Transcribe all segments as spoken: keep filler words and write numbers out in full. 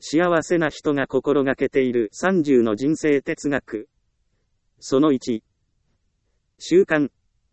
幸せな人が心がけているさんじゅうの人生哲学。そのいち。習慣。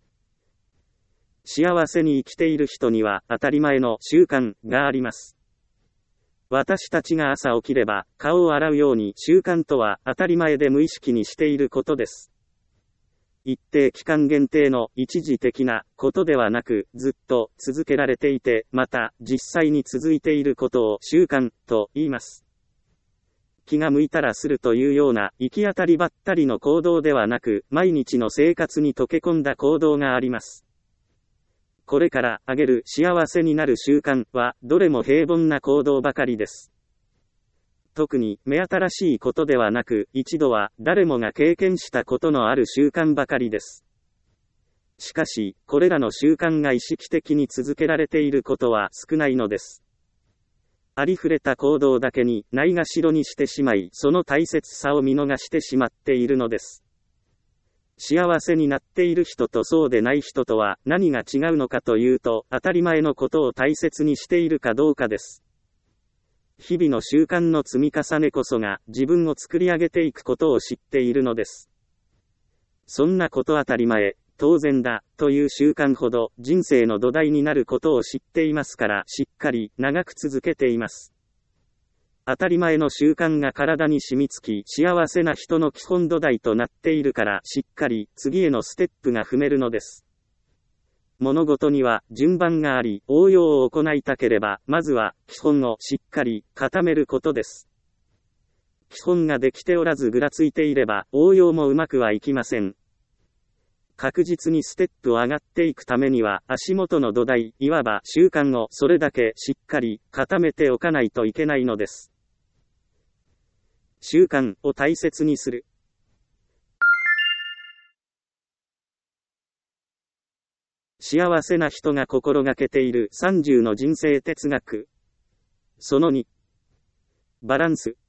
幸せに生きている人には当たり前の習慣があります。私たちが朝起きれば顔を洗うように習慣とは当たり前で無意識にしていることです。一定期間限定の一時的なことではなく、ずっと続けられていて、また実際に続いていることを習慣と言います。気が向いたらするというような行き当たりばったりの行動ではなく、毎日の生活に溶け込んだ行動があります。これから挙げる幸せになる習慣は、どれも平凡な行動ばかりです。特に目新しいことではなく、一度は誰もが経験したことのある習慣ばかりです。しかし、これらの習慣が意識的に続けられていることは少ないのです。ありふれた行動だけにないがしろにしてしまい、その大切さを見逃してしまっているのです。幸せになっている人とそうでない人とは何が違うのかというと、当たり前のことを大切にしているかどうかです。日々の習慣の積み重ねこそが自分を作り上げていくことを知っているのです。そんなこと当たり前、当然だ、という習慣ほど人生の土台になることを知っていますから、しっかり長く続けています。当たり前の習慣が体に染みつき、幸せな人の基本土台となっているから、しっかり次へのステップが踏めるのです。物事には順番があり、応用を行いたければ、まずは基本をしっかり固めることです。基本ができておらずぐらついていれば、応用もうまくはいきません。確実にステップを上がっていくためには、足元の土台、いわば習慣をそれだけしっかり固めておかないといけないのです。習慣を大切にする。幸せな人が心がけているさんじゅうの人生哲学。そのに。バランス。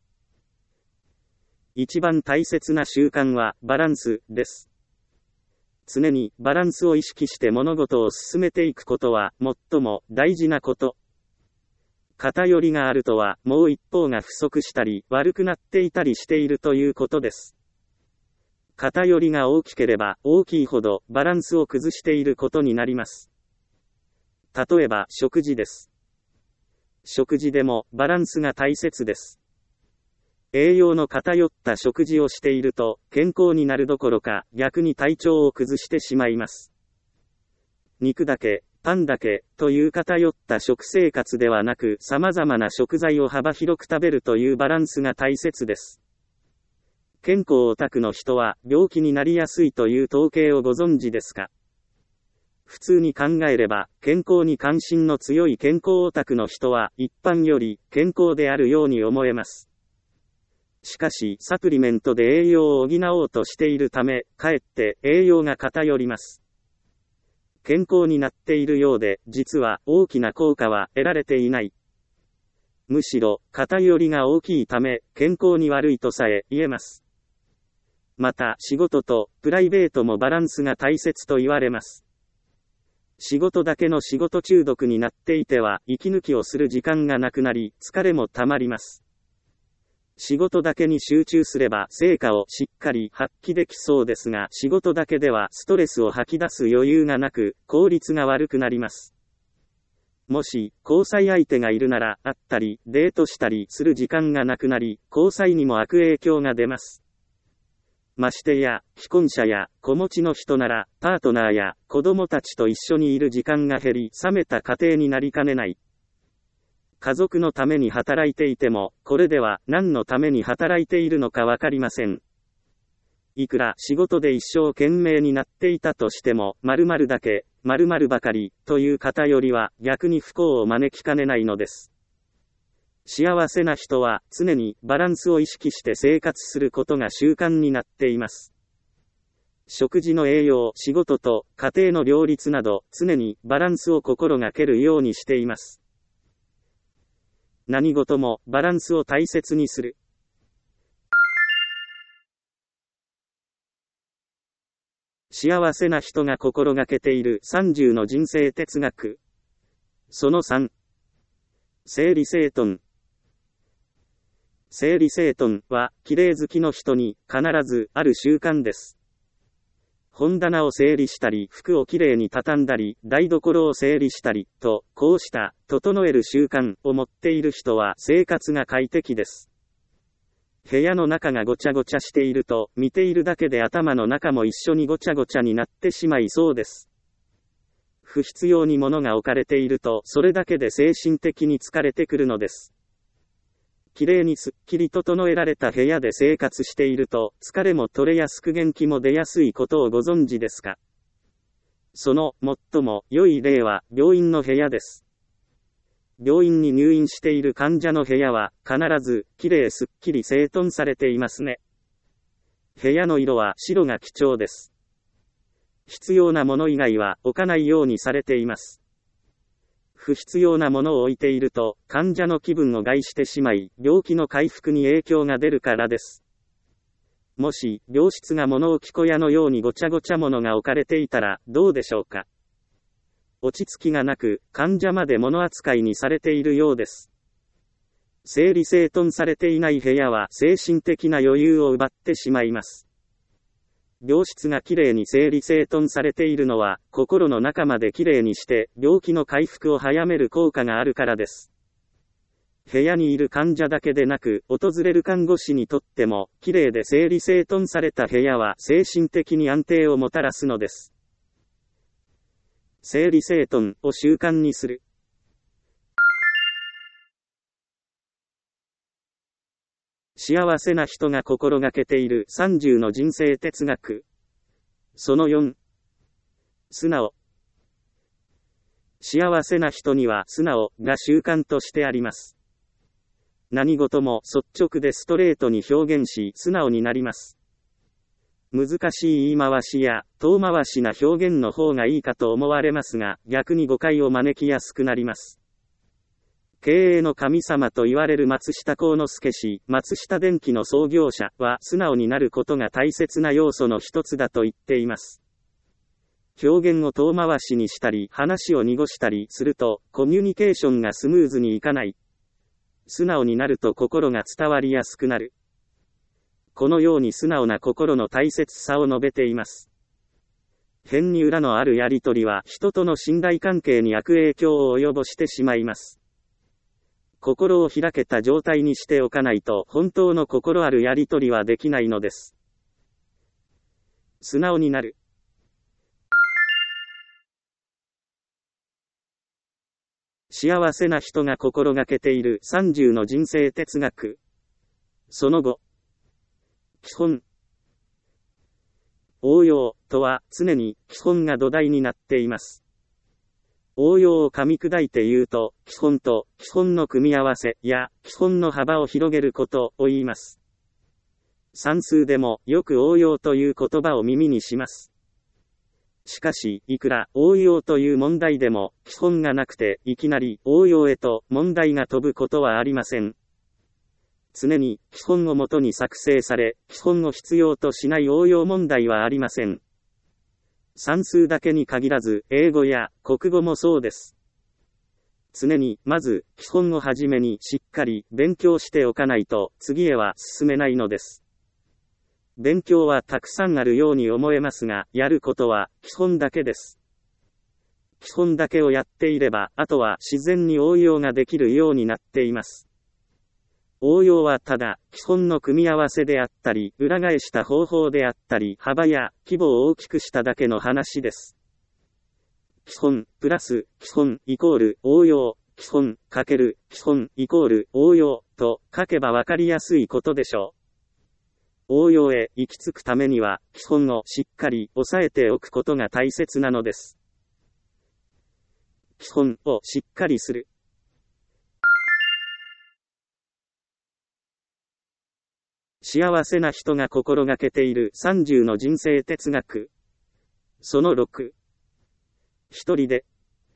一番大切な習慣はバランスです。常にバランスを意識して物事を進めていくことは最も大事なこと。偏りがあるとはもう一方が不足したり悪くなっていたりしているということです。偏りが大きければ大きいほどバランスを崩していることになります。例えば食事です。食事でもバランスが大切です。栄養の偏った食事をしていると健康になるどころか逆に体調を崩してしまいます。肉だけ、パンだけという偏った食生活ではなく、様々な食材を幅広く食べるというバランスが大切です。健康オタクの人は病気になりやすいという統計をご存知ですか？普通に考えれば、健康に関心の強い健康オタクの人は一般より健康であるように思えます。しかし、サプリメントで栄養を補おうとしているため、かえって栄養が偏ります。健康になっているようで、実は大きな効果は得られていない。むしろ、偏りが大きいため、健康に悪いとさえ言えます。また、仕事とプライベートもバランスが大切と言われます。仕事だけの仕事中毒になっていては、息抜きをする時間がなくなり、疲れもたまります。仕事だけに集中すれば成果をしっかり発揮できそうですが、仕事だけではストレスを吐き出す余裕がなく、効率が悪くなります。もし、交際相手がいるなら、会ったり、デートしたりする時間がなくなり、交際にも悪影響が出ます。ましてや、既婚者や子持ちの人なら、パートナーや子供たちと一緒にいる時間が減り、冷めた家庭になりかねない。家族のために働いていても、これでは何のために働いているのかわかりません。いくら仕事で一生懸命になっていたとしても、〇〇だけ、〇〇ばかり、という偏りは逆に不幸を招きかねないのです。幸せな人は常にバランスを意識して生活することが習慣になっています。食事の栄養、仕事と家庭の両立など、常にバランスを心がけるようにしています。何事もバランスを大切にする。幸せな人が心がけているさんじゅうの人生哲学。そのさん。整理整頓。 整理整頓は、綺麗好きの人に必ずある習慣です。本棚を整理したり、服をきれいに畳んだり、台所を整理したり、と、こうした、整える習慣を持っている人は生活が快適です。部屋の中がごちゃごちゃしていると、見ているだけで頭の中も一緒にごちゃごちゃになってしまいそうです。不必要に物が置かれていると、それだけで精神的に疲れてくるのです。きれいにすっきり整えられた部屋で生活していると、疲れも取れやすく元気も出やすいことをご存知ですか？その、最も良い例は、病院の部屋です。病院に入院している患者の部屋は、必ず、きれいすっきり整頓されていますね。部屋の色は白が基調です。必要なもの以外は置かないようにされています。不必要なものを置いていると、患者の気分を害してしまい、病気の回復に影響が出るからです。もし、病室が物置小屋のようにごちゃごちゃ物が置かれていたら、どうでしょうか。落ち着きがなく、患者まで物扱いにされているようです。整理整頓されていない部屋は、精神的な余裕を奪ってしまいます。病室がきれいに整理整頓されているのは、心の中まできれいにして、病気の回復を早める効果があるからです。部屋にいる患者だけでなく、訪れる看護師にとっても、きれいで整理整頓された部屋は精神的に安定をもたらすのです。整理整頓を習慣にする。幸せな人が心がけているさんじゅうの人生哲学。そのよん。素直。幸せな人には素直が習慣としてあります。何事も率直でストレートに表現し素直になります。難しい言い回しや遠回しな表現の方がいいかと思われますが、逆に誤解を招きやすくなります。経営の神様と言われる松下幸之助氏、松下電器の創業者は素直になることが大切な要素の一つだと言っています。表現を遠回しにしたり、話を濁したりすると、コミュニケーションがスムーズにいかない。素直になると心が伝わりやすくなる。このように素直な心の大切さを述べています。変に裏のあるやりとりは人との信頼関係に悪影響を及ぼしてしまいます。心を開けた状態にしておかないと本当の心あるやりとりはできないのです。素直になる。幸せな人が心がけているさんじゅうの人生哲学。その後。基本。応用とは常に基本が土台になっています。応用を噛み砕いて言うと、基本と基本の組み合わせや基本の幅を広げることを言います。算数でもよく応用という言葉を耳にします。しかし、いくら応用という問題でも基本がなくていきなり応用へと問題が飛ぶことはありません。常に基本をもとに作成され、基本を必要としない応用問題はありません。算数だけに限らず、英語や国語もそうです。常に、まず、基本をはじめにしっかり勉強しておかないと、次へは進めないのです。勉強はたくさんあるように思えますが、やることは基本だけです。基本だけをやっていれば、あとは自然に応用ができるようになっています。応用はただ、基本の組み合わせであったり、裏返した方法であったり、幅や規模を大きくしただけの話です。基本、プラス、基本、イコール、応用、基本、かける、基本、イコール、応用、と書けばわかりやすいことでしょう。応用へ行き着くためには、基本をしっかり押さえておくことが大切なのです。基本をしっかりする。幸せな人が心がけているさんじゅうの人生哲学。そのろく。一人で。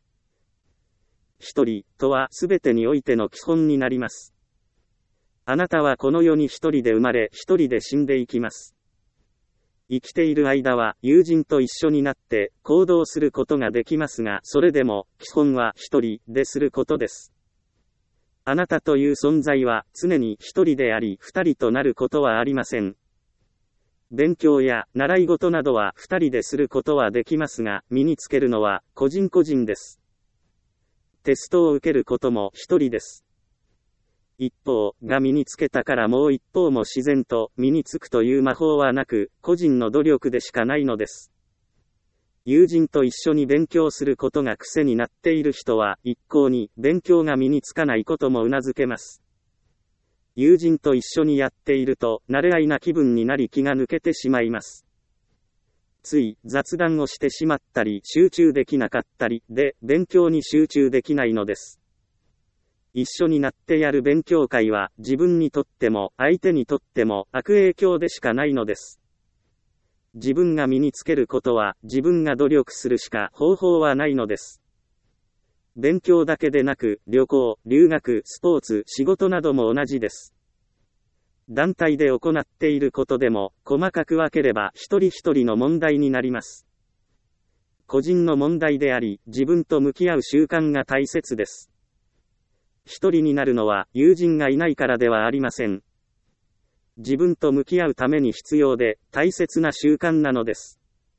一人とはすべてにおいての基本になります。あなたはこの世に一人で生まれ、一人で死んでいきます。生きている間は友人と一緒になって行動することができますが、それでも基本は一人ですることです。 あなたという存在は常に一人であり二人となることはありません。勉強や習い事などは二人ですることはできますが、身につけるのは個人個人です。テストを受けることも一人です。一方が身につけたからもう一方も自然と身につくという魔法はなく、個人の努力でしかないのです。友人と一緒に勉強することが癖になっている人は、一向に勉強が身につかないことも頷けます。友人と一緒にやっていると、慣れ合いな気分になり気が抜けてしまいます。つい雑談をしてしまったり、集中できなかったりで、勉強に集中できないのです。一緒になってやる勉強会は、自分にとっても相手にとっても悪影響でしかないのです。自分が身につけることは自分が努力するしか方法はないのです。勉強だけでなく旅行、留学、スポーツ、仕事なども同じです。団体で行っていることでも細かく分ければ一人一人の問題になります。個人の問題であり、自分と向き合う習慣が大切です。一人になるのは友人がいないからではありません。自分と向き合うために必要で大切な習慣なのです。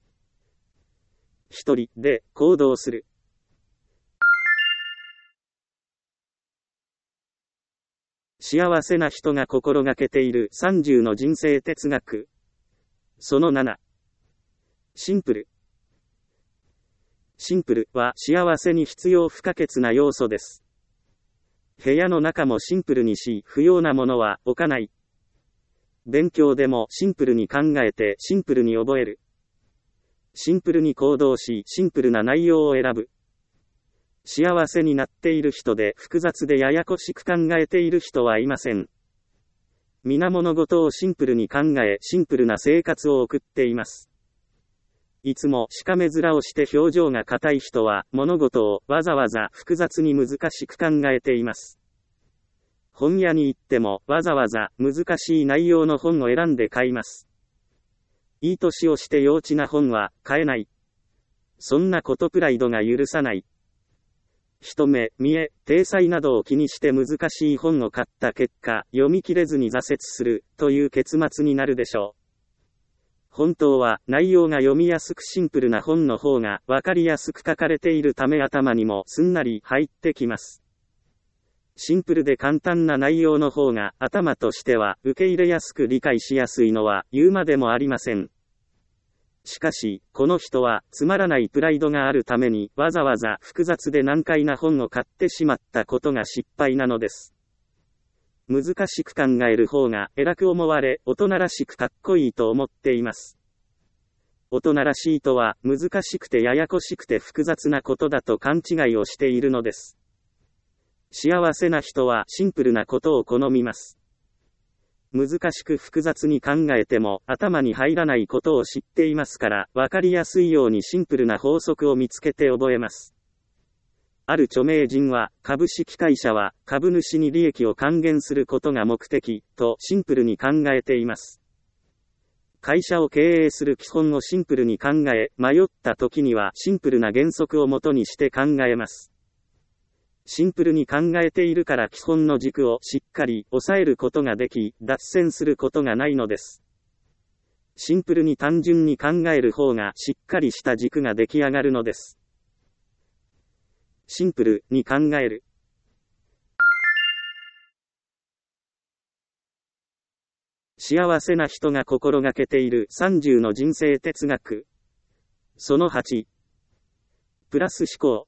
一人で行動する。幸せな人が心がけているさんじゅうの人生哲学。そのなな。シンプル。シンプルは幸せに必要不可欠な要素です。部屋の中もシンプルにし、不要なものは置かない。勉強でもシンプルに考えてシンプルに覚える。シンプルに行動し、シンプルな内容を選ぶ。幸せになっている人で複雑でややこしく考えている人はいません。皆物事をシンプルに考え、シンプルな生活を送っています。いつもしかめ面をして表情が硬い人は、物事をわざわざ複雑に難しく考えています。本屋に行ってもわざわざ難しい内容の本を選んで買います。いい年をして幼稚な本は買えない。そんなことプライドが許さない。人目、見え、体裁などを気にして難しい本を買った結果、読み切れずに挫折するという結末になるでしょう。本当は内容が読みやすくシンプルな本の方がわかりやすく書かれているため頭にもすんなり入ってきます。シンプルで簡単な内容の方が頭としては受け入れやすく理解しやすいのは言うまでもありません。しかし、この人はつまらないプライドがあるためにわざわざ複雑で難解な本を買ってしまったことが失敗なのです。難しく考える方が偉く思われ、大人らしくかっこいいと思っています。大人らしいとは難しくてややこしくて複雑なことだと勘違いをしているのです。幸せな人はシンプルなことを好みます。難しく複雑に考えても頭に入らないことを知っていますから、わかりやすいようにシンプルな法則を見つけて覚えます。ある著名人は、株式会社は株主に利益を還元することが目的とシンプルに考えています。会社を経営する基本をシンプルに考え、迷った時にはシンプルな原則をもとにして考えます。シンプルに考えているから基本の軸をしっかり抑えることができ、脱線することがないのです。シンプルに単純に考える方がしっかりした軸が出来上がるのです。シンプルに考える。幸せな人が心がけているさんじゅうの人生哲学。そのはち。プラス思考。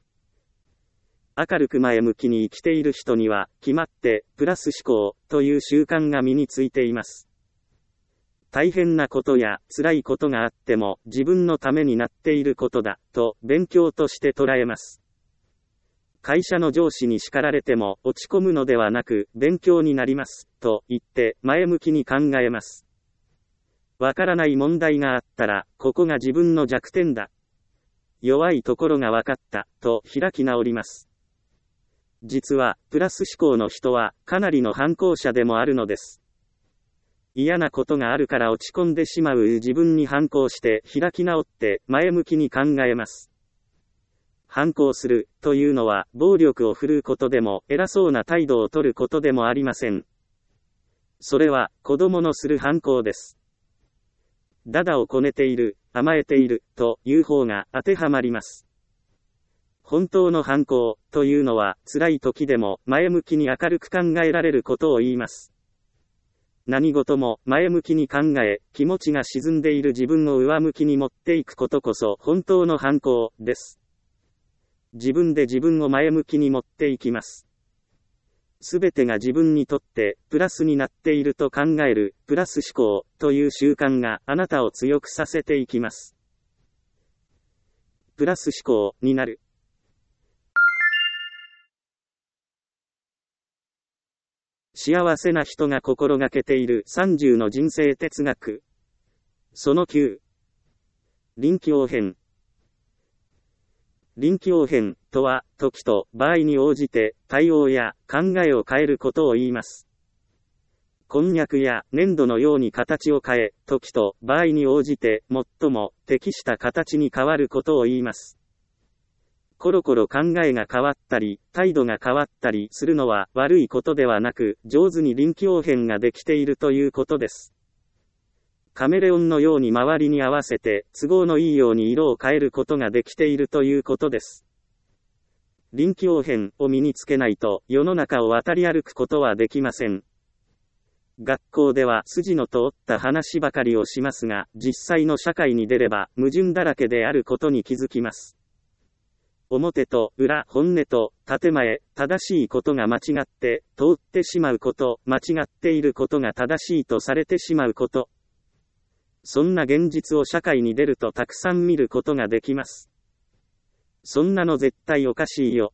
明るく前向きに生きている人には、決まって、プラス思考という習慣が身についています。大変なことや辛いことがあっても、自分のためになっていることだ、と勉強として捉えます。会社の上司に叱られても、落ち込むのではなく、勉強になります、と言って、前向きに考えます。わからない問題があったら、ここが自分の弱点だ。弱いところが分かった、と開き直ります。実は、プラス思考の人は、かなりの反抗者でもあるのです。嫌なことがあるから落ち込んでしまう自分に反抗して、開き直って、前向きに考えます。 反抗するというのは暴力を振るうことでも偉そうな態度を取ることでもありません。それは子供のする反抗です。だだをこねている、甘えているという方が当てはまります。本当の反抗というのは辛い時でも前向きに明るく考えられることを言います。何事も前向きに考え、気持ちが沈んでいる自分を上向きに持っていくことこそ本当の反抗です。自分で自分を前向きに持っていきます。すべてが自分にとってプラスになっていると考えるプラス思考という習慣があなたを強くさせていきます。プラス思考になる。幸せな人が心がけているさんじゅうの人生哲学。そのきゅう。臨機応変。臨機応変とは、時と場合に応じて対応や考えを変えることを言います。こんにゃくや粘土のように形を変え、時と場合に応じて最も適した形に変わることを言います。コロコロ考えが変わったり、態度が変わったりするのは悪いことではなく、上手に臨機応変ができているということです。カメレオンのように周りに合わせて、都合のいいように色を変えることができているということです。臨機応変を身につけないと、世の中を渡り歩くことはできません。学校では筋の通った話ばかりをしますが、実際の社会に出れば矛盾だらけであることに気づきます。表と裏、本音と建前、正しいことが間違って通ってしまうこと、間違っていることが正しいとされてしまうこと。そんな現実を社会に出るとたくさん見ることができます。そんなの絶対おかしいよ。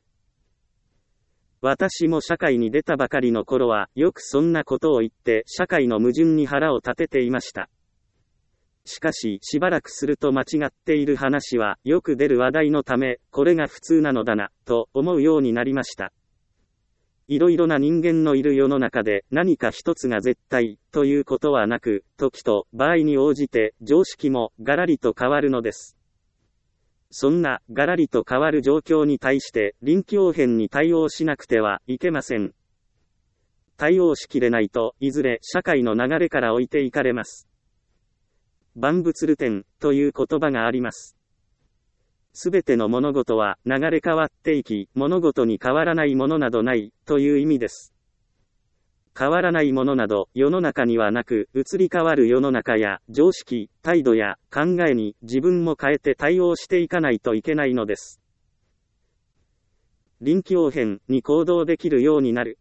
私も社会に出たばかりの頃はよくそんなことを言って社会の矛盾に腹を立てていました。しかししばらくすると間違っている話はよく出る話題のため、これが普通なのだな、と思うようになりました。いろいろな人間のいる世の中で何か一つが絶対ということはなく、時と場合に応じて常識もガラリと変わるのです。そんなガラリと変わる状況に対して臨機応変に対応しなくてはいけません。対応しきれないといずれ社会の流れから置いていかれます。万物流転という言葉があります。すべての物事は流れ変わっていき、物事に変わらないものなどないという意味です。変わらないものなど世の中にはなく、移り変わる世の中や常識、態度や考えに自分も変えて対応していかないといけないのです。臨機応変に行動できるようになる。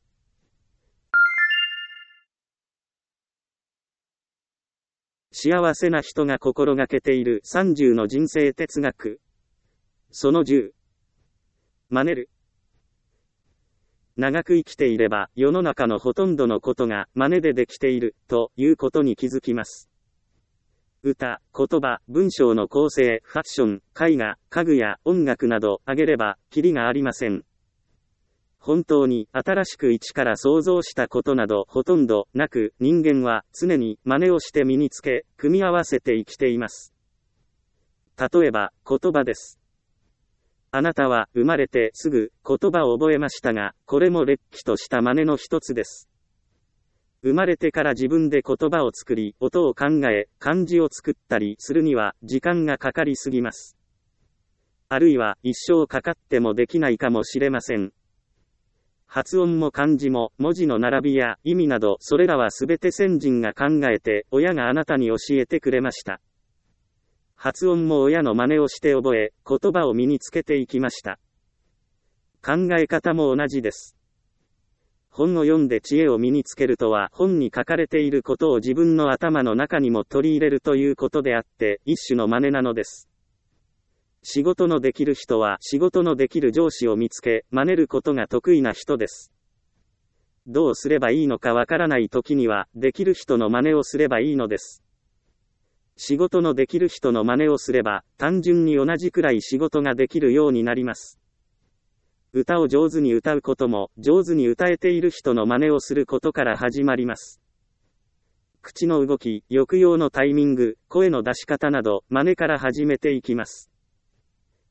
幸せな人が心がけているさんじゅうの人生哲学。そのじゅう。真似る。長く生きていれば世の中のほとんどのことが真似でできているということに気づきます。歌、言葉、文章の構成、ファッション、絵画、家具や音楽など挙げればキリがありません。本当に新しく一から想像したことなどほとんどなく、人間は常に真似をして身につけ、組み合わせて生きています。例えば、言葉です。あなたは生まれてすぐ言葉を覚えましたが、これもれっきとした真似の一つです。生まれてから自分で言葉を作り、音を考え、漢字を作ったりするには時間がかかりすぎます。あるいは一生かかってもできないかもしれません。発音も漢字も文字の並びや意味など、それらはすべて先人が考えて親があなたに教えてくれました。発音も親の真似をして覚え、言葉を身につけていきました。考え方も同じです。本を読んで知恵を身につけるとは、本に書かれていることを自分の頭の中にも取り入れるということであって、一種の真似なのです。仕事のできる人は仕事のできる上司を見つけ、真似ることが得意な人です。どうすればいいのかわからない時には、できる人の真似をすればいいのです。仕事のできる人の真似をすれば、単純に同じくらい仕事ができるようになります。歌を上手に歌うことも、上手に歌えている人の真似をすることから始まります。口の動き、抑揚のタイミング、声の出し方など、真似から始めていきます。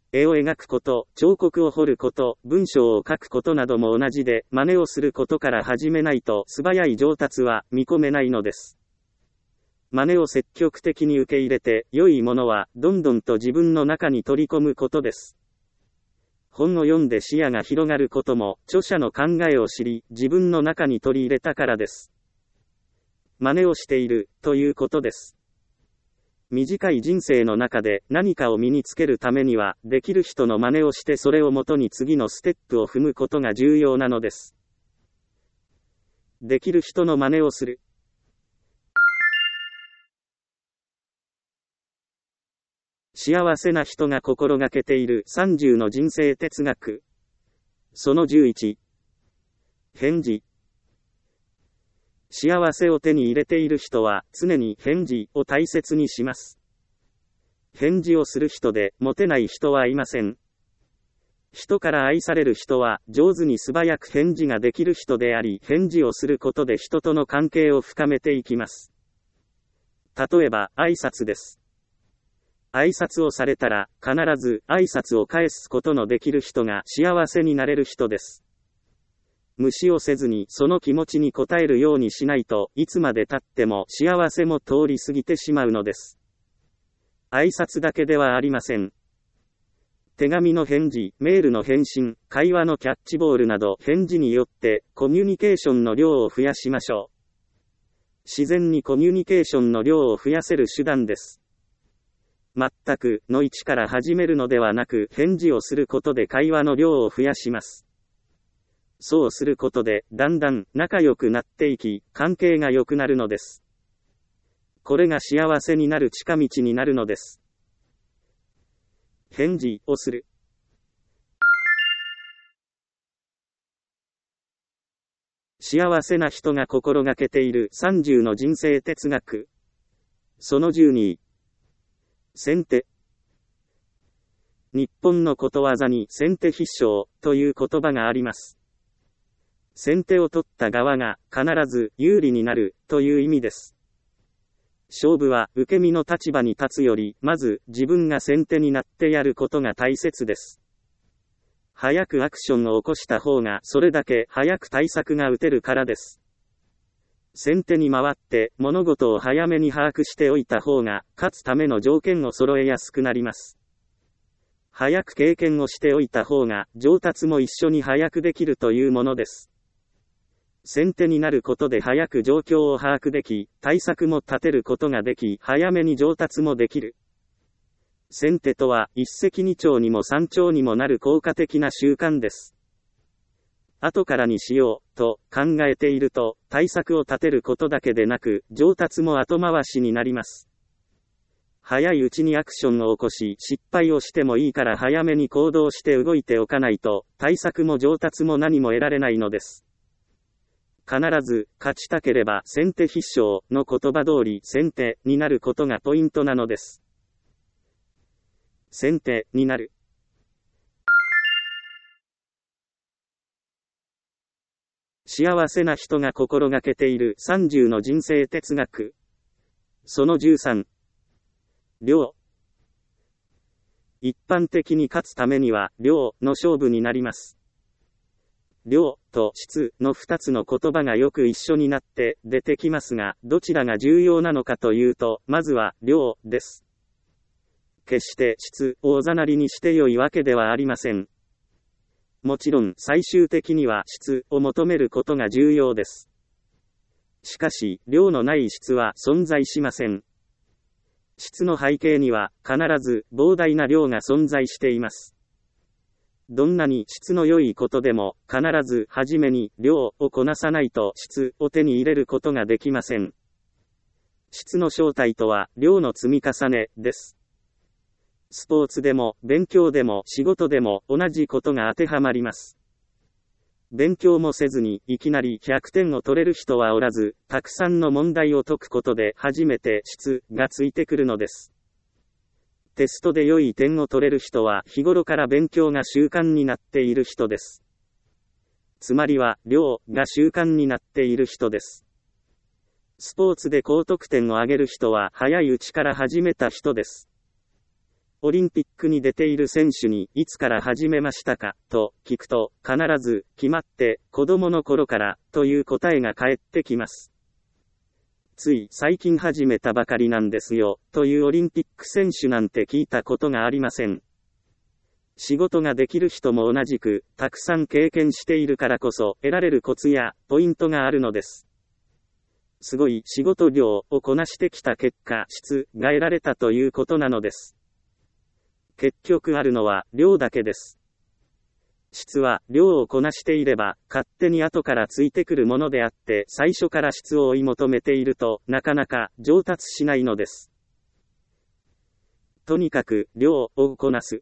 絵を描くこと、彫刻を彫ること、文章を書くことなども同じで、真似をすることから始めないと素早い上達は見込めないのです。真似を積極的に受け入れて、良いものはどんどんと自分の中に取り込むことです。本を読んで視野が広がることも、著者の考えを知り、自分の中に取り入れたからです。真似をしている、ということです。短い人生の中で何かを身につけるためには、できる人の真似をしてそれをもとに次のステップを踏むことが重要なのです。できる人の真似をする。幸せな人が心がけているさんじゅうの人生哲学。そのじゅういち。返事。幸せを手に入れている人は常に返事を大切にします。返事をする人でモテない人はいません。人から愛される人は上手に素早く返事ができる人であり、返事をすることで人との関係を深めていきます。例えば挨拶です。挨拶をされたら必ず挨拶を返すことのできる人が幸せになれる人です。無視をせずにその気持ちに応えるようにしないといつまで経っても幸せも通り過ぎてしまうのです。挨拶だけではありません。手紙の返事、メールの返信、会話のキャッチボールなど返事によってコミュニケーションの量を増やしましょう。自然にコミュニケーションの量を増やせる手段です。全くの一から始めるのではなく返事をすることで会話の量を増やします。そうすることで、だんだん仲良くなっていき、関係が良くなるのです。これが幸せになる近道になるのです。返事をする。幸せな人が心がけているさんじゅうの人生哲学。そのじゅうに。先手。日本のことわざに先手必勝という言葉があります。先手を取った側が必ず有利になるという意味です。勝負は受け身の立場に立つより、まず自分が先手になってやることが大切です。早くアクションを起こした方がそれだけ早く対策が打てるからです。先手に回って物事を早めに把握しておいた方が勝つための条件を揃えやすくなります。早く経験をしておいた方が上達も一緒に早くできるというものです。先手になることで早く状況を把握でき、対策も立てることができ、早めに上達もできる。先手とは一石二鳥にも三鳥にもなる効果的な習慣です。後からにしようと考えていると、対策を立てることだけでなく、上達も後回しになります。早いうちにアクションを起こし、失敗をしてもいいから早めに行動して動いておかないと、対策も上達も何も得られないのです。必ず勝ちたければ先手必勝の言葉通り先手になることがポイントなのです。先手になる。幸せな人が心がけているさんじゅうの人生哲学。そのじゅうさん。量。一般的に勝つためには量の勝負になります。量と質のふたつの言葉がよく一緒になって出てきますが、どちらが重要なのかというと、まずは量です。決して質をおざなりにして良いわけではありません。もちろん最終的には質を求めることが重要です。しかし、量のない質は存在しません。質の背景には必ず膨大な量が存在しています。どんなに質の良いことでも、必ずはじめに量をこなさないと質を手に入れることができません。質の正体とは量の積み重ねです。スポーツでも勉強でも仕事でも同じことが当てはまります。勉強もせずにいきなりひゃくてんを取れる人はおらず、たくさんの問題を解くことで初めて質がついてくるのです。テストで良い点を取れる人は日頃から勉強が習慣になっている人です。つまりは量が習慣になっている人です。スポーツで高得点を上げる人は早いうちから始めた人です。 オリンピックに出ている選手にいつから始めましたかと聞くと、必ず決まって子供の頃からという答えが返ってきます。つい最近始めたばかりなんですよというオリンピック選手なんて聞いたことがありません。仕事ができる人も同じくたくさん経験しているからこそ得られるコツやポイントがあるのです。すごい仕事量をこなしてきた結果、質が得られたということなのです。結局あるのは量だけです。質は量をこなしていれば勝手に後からついてくるものであって、最初から質を追い求めているとなかなか上達しないのです。とにかく量をこなす。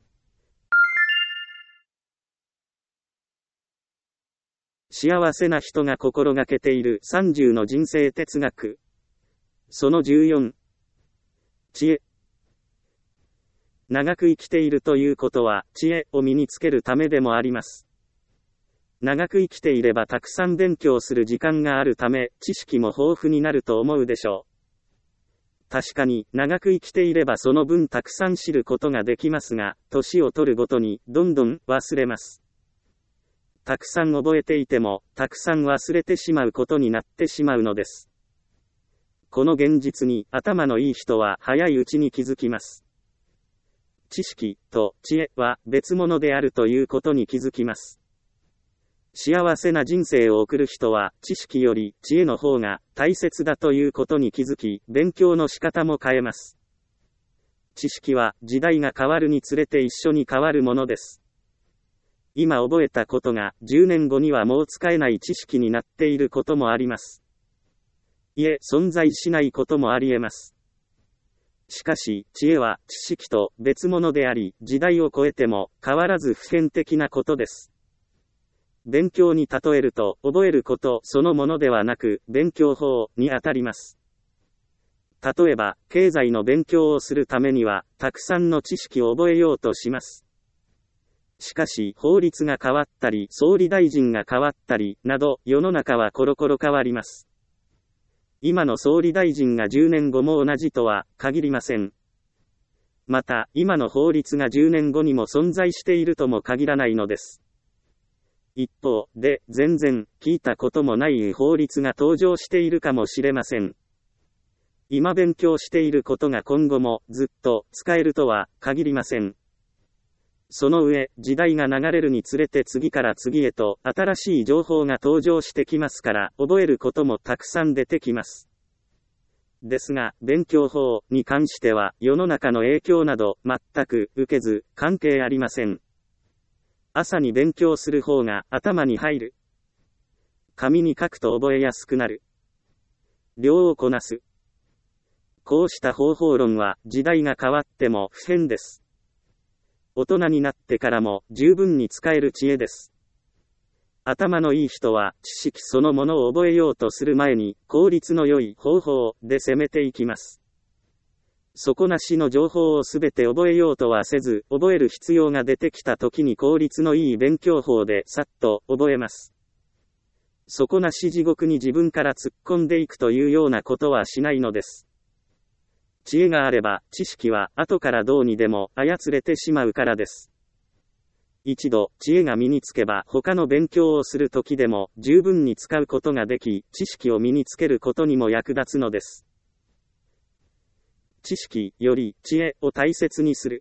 幸せな人が心がけているさんじゅうの人生哲学。そのじゅうよん。知恵。長く生きているということは、知恵を身につけるためでもあります。長く生きていればたくさん勉強する時間があるため、知識も豊富になると思うでしょう。確かに、長く生きていればその分たくさん知ることができますが、年を取るごとに、どんどん忘れます。たくさん覚えていても、たくさん忘れてしまうことになってしまうのです。この現実に、頭のいい人は早いうちに気づきます。知識と知恵は別物であるということに気づきます。幸せな人生を送る人は知識より知恵の方が大切だということに気づき、勉強の仕方も変えます。知識は時代が変わるにつれて一緒に変わるものです。今覚えたことがじゅうねんごにはもう使えない知識になっていることもあります。いえ、存在しないこともあり得ます。しかし、知恵は知識と別物であり、時代を超えても変わらず普遍的なことです。勉強に例えると、覚えることそのものではなく、勉強法にあたります。例えば、経済の勉強をするためには、たくさんの知識を覚えようとします。しかし、法律が変わったり、総理大臣が変わったり、など、世の中はコロコロ変わります。今の総理大臣がじゅうねんごも同じとは限りません。また、今の法律がじゅうねんごにも存在しているとも限らないのです。一方で、全然聞いたこともない法律が登場しているかもしれません。今勉強していることが今後もずっと使えるとは限りません。その上、時代が流れるにつれて次から次へと新しい情報が登場してきますから、覚えることもたくさん出てきます。ですが、勉強法に関しては世の中の影響など全く受けず、関係ありません。朝に勉強する方が頭に入る。紙に書くと覚えやすくなる。量をこなす。こうした方法論は時代が変わっても不変です。大人になってからも十分に使える知恵です。頭のいい人は知識そのものを覚えようとする前に効率の良い方法で攻めていきます。底なしの情報をすべて覚えようとはせず、覚える必要が出てきた時に効率のいい勉強法でさっと覚えます。底なし地獄に自分から突っ込んでいくというようなことはしないのです。知恵があれば、知識は後からどうにでも操れてしまうからです。一度、知恵が身につけば、他の勉強をするときでも十分に使うことができ、知識を身につけることにも役立つのです。知識より知恵を大切にする。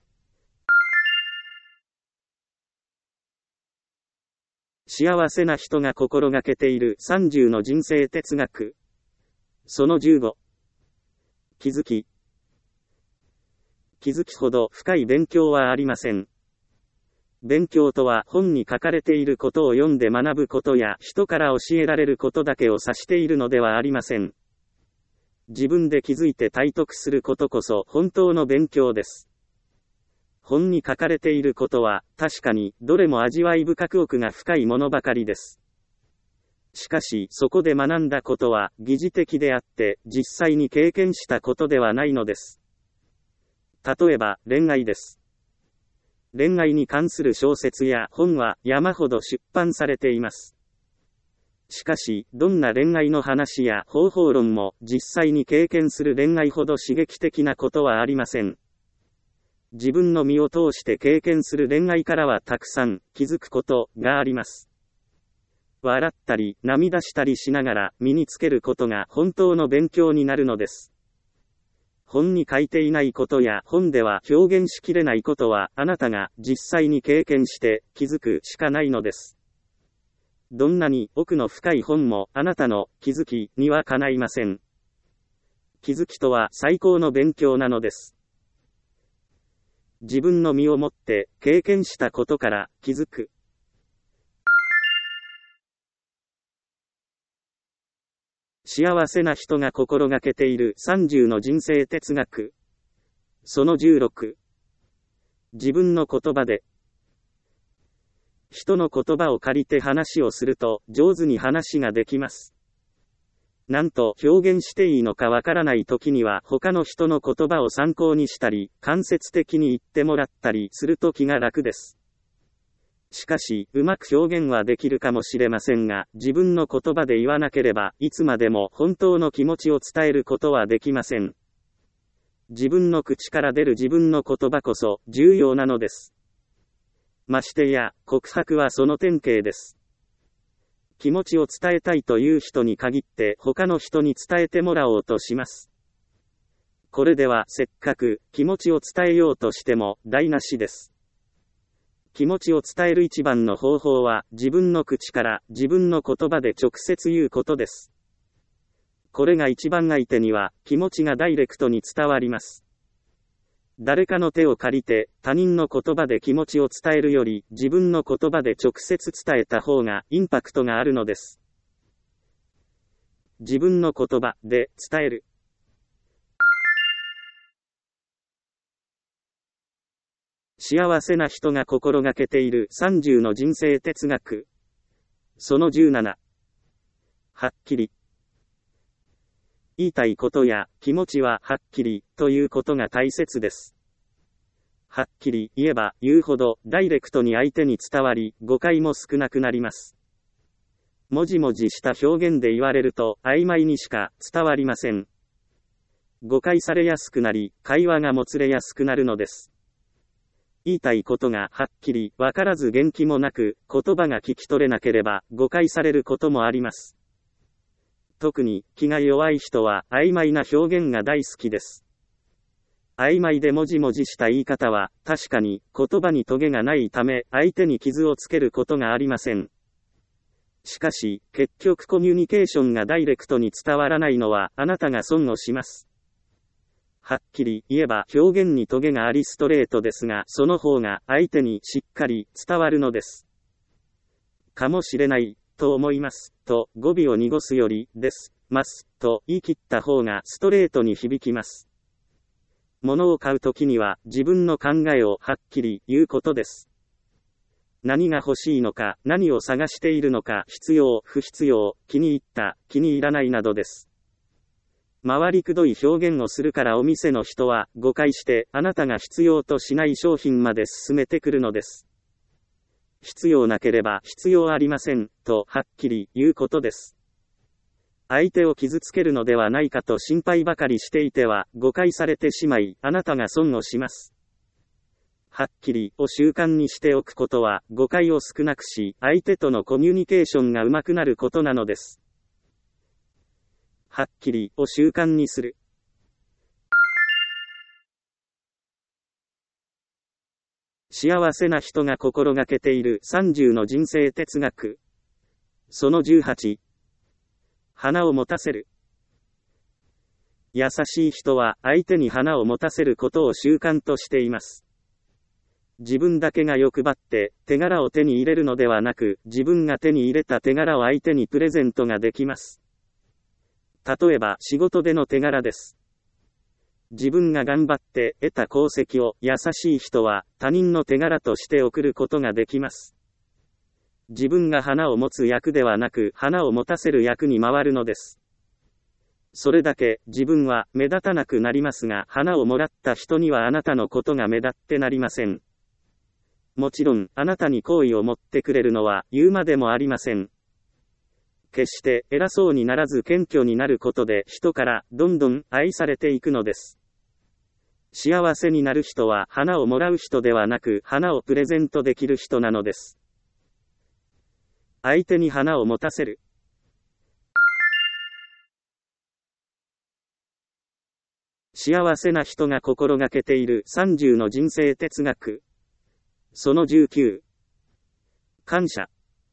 幸せな人が心がけているさんじゅうの人生哲学。そのじゅうご。気づき。気づきほど深い勉強はありません。勉強とは本に書かれていることを読んで学ぶことや人から教えられることだけを指しているのではありません。自分で気づいて体得することこそ本当の勉強です。本に書かれていることは確かにどれも味わい深く奥が深いものばかりです。しかし、そこで学んだことは疑似的であって、実際に経験したことではないのです。例えば、恋愛です。恋愛に関する小説や本は山ほど出版されています。しかし、どんな恋愛の話や方法論も実際に経験する恋愛ほど刺激的なことはありません。 自分の身を通して経験する恋愛からはたくさん気づくことがあります。笑ったり涙したりしながら身につけることが本当の勉強になるのです。本に書いていないことや本では表現しきれないことはあなたが実際に経験して気づくしかないのです。どんなに奥の深い本もあなたの気づきにはかないません。気づきとは最高の勉強なのです。自分の身をもって経験したことから気づく。幸せな人が心がけているさんじゅうの人生哲学。そのじゅうろく。自分の言葉で。人の言葉を借りて話をすると上手に話ができます。なんと表現していいのかわからない時には他の人の言葉を参考にしたり、間接的に言ってもらったりすると気が楽です。しかし、うまく表現はできるかもしれませんが、自分の言葉で言わなければ、いつまでも本当の気持ちを伝えることはできません。自分の口から出る自分の言葉こそ重要なのです。ましてや、告白はその典型です。気持ちを伝えたいという人に限って他の人に伝えてもらおうとします。これではせっかく気持ちを伝えようとしても台無しです。気持ちを伝える一番の方法は自分の口から自分の言葉で直接言うことです。これが一番相手には気持ちがダイレクトに伝わります。誰かの手を借りて他人の言葉で気持ちを伝えるより自分の言葉で直接伝えた方がインパクトがあるのです。自分の言葉で伝える。幸せな人が心がけているさんじゅうの人生哲学。そのじゅうなな。はっきり。言いたいことや気持ちははっきりということが大切です。はっきり言えば言うほどダイレクトに相手に伝わり誤解も少なくなります。もじもじした表現で言われると曖昧にしか伝わりません。誤解されやすくなり会話がもつれやすくなるのです。言いたいことがはっきりわからず元気もなく言葉が聞き取れなければ誤解されることもあります。特に気が弱い人は曖昧な表現が大好きです。曖昧でもじもじした言い方は確かに言葉にトゲがないため相手に傷をつけることがありません。しかし結局コミュニケーションがダイレクトに伝わらないのはあなたが損をします。はっきり言えば表現にトゲがありストレートですがその方が相手にしっかり伝わるのです。かもしれないと思いますと語尾を濁すよりですますと言い切った方がストレートに響きます。物を買うときには自分の考えをはっきり言うことです。何が欲しいのか、何を探しているのか、必要、不必要、気に入った、気に入らないなどです。回りくどい表現をするからお店の人は誤解してあなたが必要としない商品まで進めてくるのです。必要なければ必要ありませんとはっきり言うことです。相手を傷つけるのではないかと心配ばかりしていては誤解されてしまいあなたが損をします。はっきりを習慣にしておくことは誤解を少なくし相手とのコミュニケーションがうまくなることなのです。はっきりを習慣にする。幸せな人が心がけているさんじゅうの人生哲学。そのじゅうはち。花を持たせる。優しい人は相手に花を持たせることを習慣としています。自分だけが欲張って手柄を手に入れるのではなく、自分が手に入れた手柄を相手にプレゼントができます。例えば仕事での手柄です。自分が頑張って得た功績を優しい人は他人の手柄として送ることができます。自分が花を持つ役ではなく花を持たせる役に回るのです。それだけ自分は目立たなくなりますが、花をもらった人にはあなたのことが目立ってなりません。もちろんあなたに好意を持ってくれるのは言うまでもありません。決して偉そうにならず謙虚になることで人からどんどん愛されていくのです。 幸せになる人は花をもらう人ではなく花をプレゼントできる人なのです。相手に花を持たせる。幸せな人が心がけているさんじゅうの人生哲学。そのじゅうきゅう。感謝。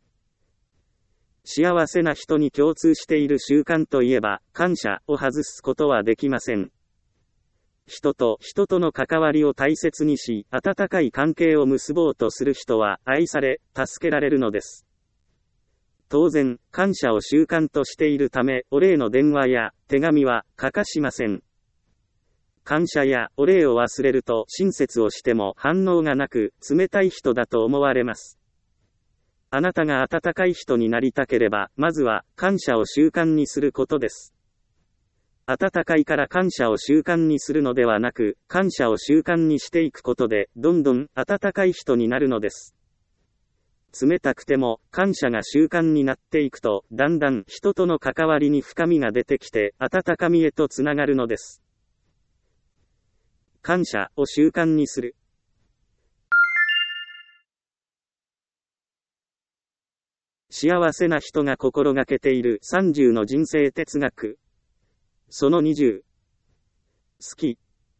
幸せな人に共通している習慣といえば、感謝を外すことはできません。人と人との関わりを大切にし、温かい関係を結ぼうとする人は愛され、助けられるのです。当然、感謝を習慣としているため、お礼の電話や手紙は欠かしません。感謝やお礼を忘れると親切をしても反応がなく、冷たい人だと思われます。あなたが温かい人になりたければ、まずは感謝を習慣にすることです。温かいから感謝を習慣にするのではなく、感謝を習慣にしていくことで、どんどん温かい人になるのです。冷たくても、感謝が習慣になっていくと、だんだん人との関わりに深みが出てきて、温かみへとつながるのです。感謝を習慣にする。幸せな人が心がけているさんじゅうの人生哲学。そのにじゅう。好き。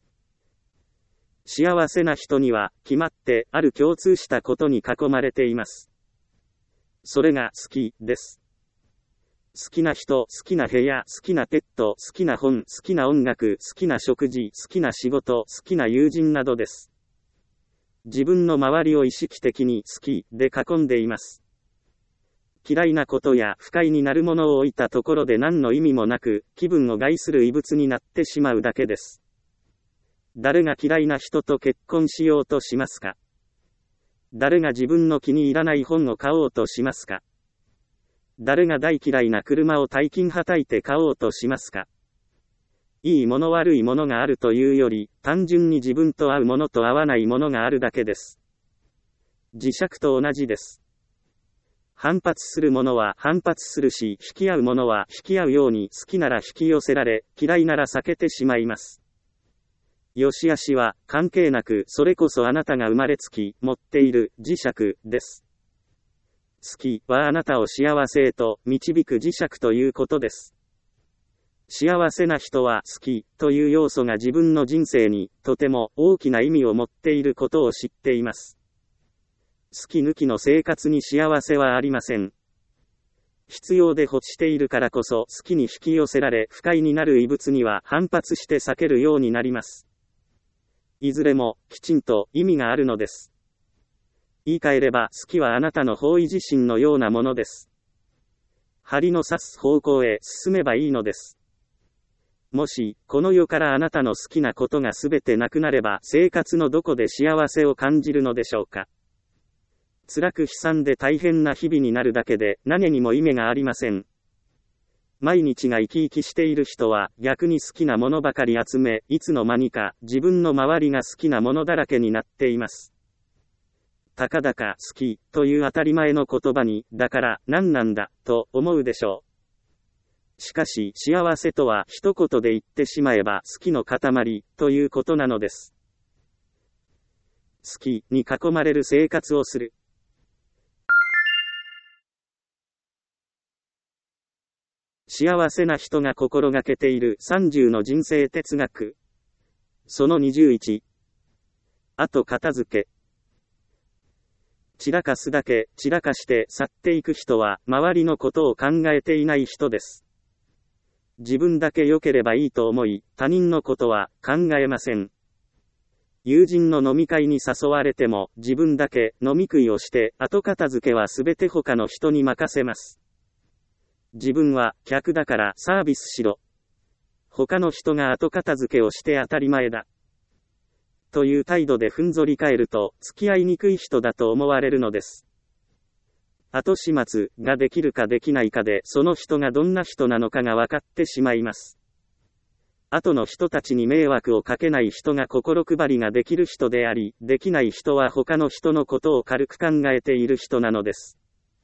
幸せな人には、決まってある共通したことに囲まれています。それが好きです。好きな人、好きな部屋、好きなペット、好きな本、好きな音楽、好きな食事、好きな仕事、好きな友人などです。自分の周りを意識的に好きで囲んでいます。嫌いなことや不快になるものを置いたところで何の意味もなく、気分を害する異物になってしまうだけです。誰が嫌いな人と結婚しようとしますか？誰が自分の気に入らない本を買おうとしますか？誰が大嫌いな車を大金はたいて買おうとしますか？いいもの悪いものがあるというより、単純に自分と合うものと合わないものがあるだけです。磁石と同じです。反発するものは反発するし、引き合うものは引き合うように、好きなら引き寄せられ、嫌いなら避けてしまいます。良し悪しは関係なく、それこそあなたが生まれつき持っている磁石です。好きはあなたを幸せへと導く磁石ということです。幸せな人は好きという要素が自分の人生にとても大きな意味を持っていることを知っています。好き抜きの生活に幸せはありません。必要で欲しているからこそ好きに引き寄せられ不快になる異物には反発して避けるようになります。いずれもきちんと意味があるのです。言い換えれば好きはあなたの方位自身のようなものです。針の刺す方向へ進めばいいのです。もし、この世からあなたの好きなことがすべてなくなれば生活のどこで幸せを感じるのでしょうか。辛く悲惨で大変な日々になるだけで何にも意味がありません。毎日が生き生きしている人は逆に好きなものばかり集め、いつの間にか自分の周りが好きなものだらけになっています。たかだか好きという当たり前の言葉に、だから何なんだと思うでしょう。しかし幸せとは一言で言ってしまえば好きの塊ということなのです。好きに囲まれる生活をする。幸せな人が心がけているさんじゅうの人生哲学。そのにじゅういち。あと片付け。散らかすだけ散らかして去っていく人は周りのことを考えていない人です。自分だけ良ければいいと思い、他人のことは考えません。友人の飲み会に誘われても自分だけ飲み食いをして後片付けはすべて他の人に任せます。自分は客だからサービスしろ。他の人が後片付けをして当たり前だ。という態度でふんぞり返ると付き合いにくい人だと思われるのです。後始末ができるかできないかでその人がどんな人なのかが分かってしまいます。後の人たちに迷惑をかけない人が心配りができる人であり、できない人は他の人のことを軽く考えている人なのです。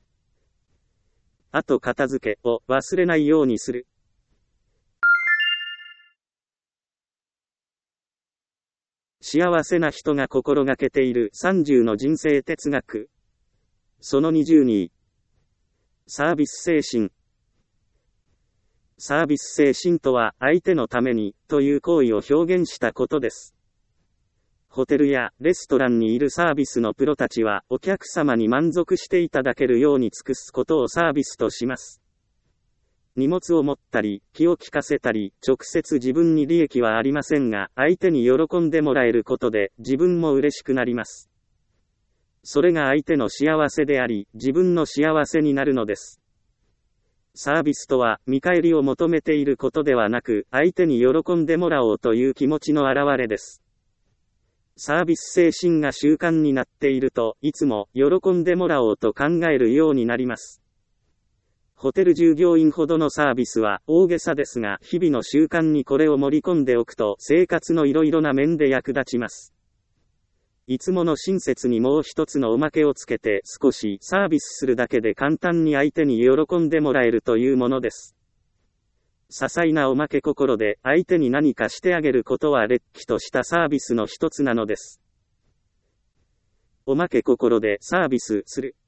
あと片付けを忘れないようにする。 幸せな人が心がけているさんじゅうの人生哲学。そのにじゅうに。サービス精神。サービス精神とは、相手のために、という行為を表現したことです。ホテルやレストランにいるサービスのプロたちは、お客様に満足していただけるように尽くすことをサービスとします。荷物を持ったり、気を利かせたり、直接自分に利益はありませんが、相手に喜んでもらえることで、自分も嬉しくなります。それが相手の幸せであり、自分の幸せになるのです。サービスとは、見返りを求めていることではなく、相手に喜んでもらおうという気持ちの表れです。サービス精神が習慣になっていると、いつも喜んでもらおうと考えるようになります。ホテル従業員ほどのサービスは大げさですが、日々の習慣にこれを盛り込んでおくと、生活のいろいろな面で役立ちます。いつもの親切にもう一つのおまけをつけて、少しサービスするだけで簡単に相手に喜んでもらえるというものです。些細なおまけ心で相手に何かしてあげることはれっきとしたサービスの一つなのです。おまけ心でサービスする。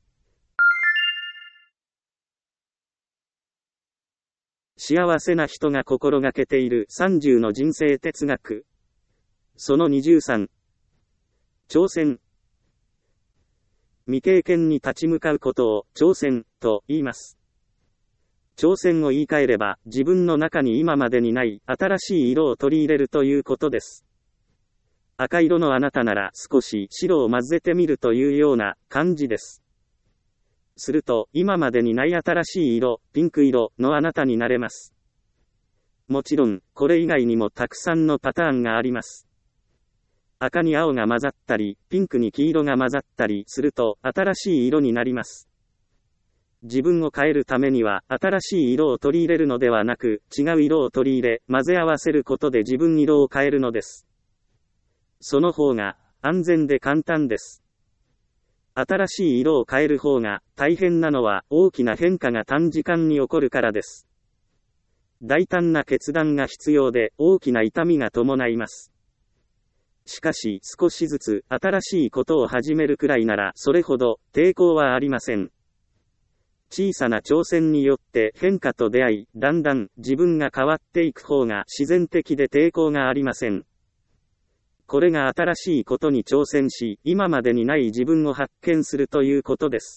幸せな人が心がけているさんじゅうの人生哲学。そのにじゅうさん。挑戦。未経験に立ち向かうことを挑戦と言います。挑戦を言い換えれば、自分の中に今までにない新しい色を取り入れるということです。赤色のあなたなら少し白を混ぜてみるというような感じです。すると、今までにない新しい色、ピンク色のあなたになれます。もちろん、これ以外にもたくさんのパターンがあります。赤に青が混ざったり、ピンクに黄色が混ざったりすると、新しい色になります。自分を変えるためには、新しい色を取り入れるのではなく、違う色を取り入れ、混ぜ合わせることで自分色を変えるのです。その方が、安全で簡単です。新しい色を変える方が大変なのは大きな変化が短時間に起こるからです。大胆な決断が必要で大きな痛みが伴います。しかし少しずつ新しいことを始めるくらいならそれほど抵抗はありません。小さな挑戦によって変化と出会い、だんだん自分が変わっていく方が自然的で抵抗がありません。これが新しいことに挑戦し、今までにない自分を発見するということです。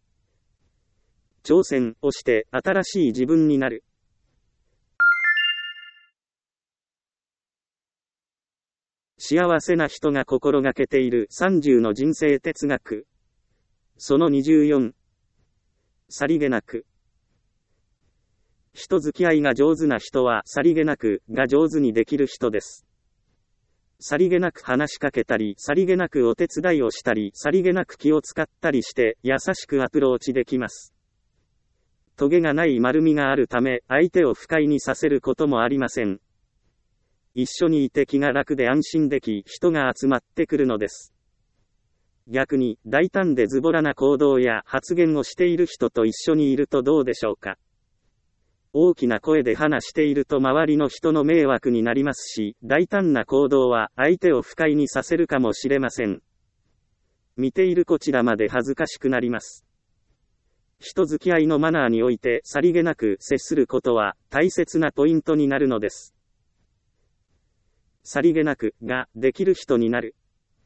挑戦をして新しい自分になる。幸せな人が心がけているさんじゅうの人生哲学。そのにじゅうよん。さりげなく。人付き合いが上手な人はさりげなくが上手にできる人です。さりげなく話しかけたり、さりげなくお手伝いをしたり、さりげなく気を使ったりして、優しくアプローチできます。トゲがない丸みがあるため、相手を不快にさせることもありません。一緒にいて気が楽で安心でき、人が集まってくるのです。逆に、大胆でズボラな行動や発言をしている人と一緒にいるとどうでしょうか。大きな声で話していると周りの人の迷惑になりますし、大胆な行動は相手を不快にさせるかもしれません。見ているこちらまで恥ずかしくなります。人付き合いのマナーにおいてさりげなく接することは大切なポイントになるのです。さりげなくができる人になる。